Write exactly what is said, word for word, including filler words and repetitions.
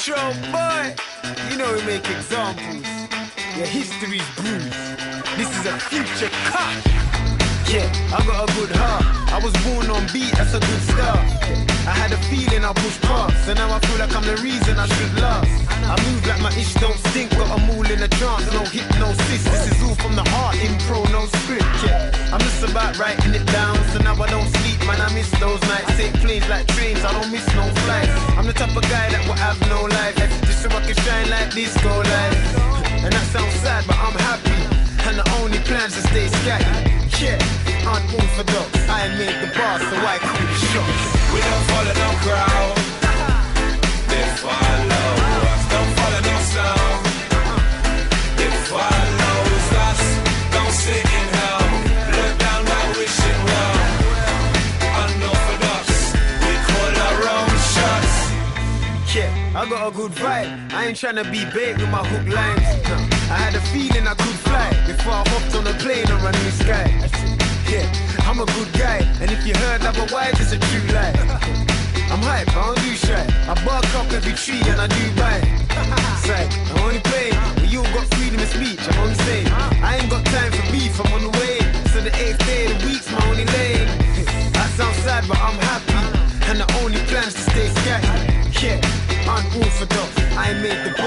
Show boy, you know we make examples. Yeah, history's bruised. This is a future cut. Yeah, I got a good heart. I was born on beat, that's a good start. I had a feeling I pushed past, and now I feel like I'm the reason I should last. I move like my ish don't stink, got them all in a trance, no hypnosis. This is all from the heart, impro, no script. Yeah, I'm just about writing it down, so now I don't sleep, man. I miss those nights. Take planes like trains, I don't miss no flights. I'm the type of guy that will have no life, just so I can shine like disco lights. And that sounds sad, but I'm happy. And the only plan's to stay scatty. Yeah, unorthodox. I made the bar, so I call the shots. We don't follow no crowd. They follow us. Don't follow no sound. They follows us. Don't sit in hell. Look down like wishing well. Unorthodox. We call our own shots. Yeah, I got a good vibe. I ain't tryna be bait with my hook lines. No, I had a feeling I could fly before I hopped on a plane and ran the sky. Yeah, I'm a good guy, and if you heard otherwise, it's a true lie. I'm hype, I don't do shy. I bark up every tree and I do bite. Say, I'm only playing, but you all got freedom of speech. I'm only saying, I ain't got time for beef. I'm on the way, so the eighth day of the week's my only lane. I sound sad, but I'm happy, and the only plan's to stay scatty. Yeah, unorthodox. I made the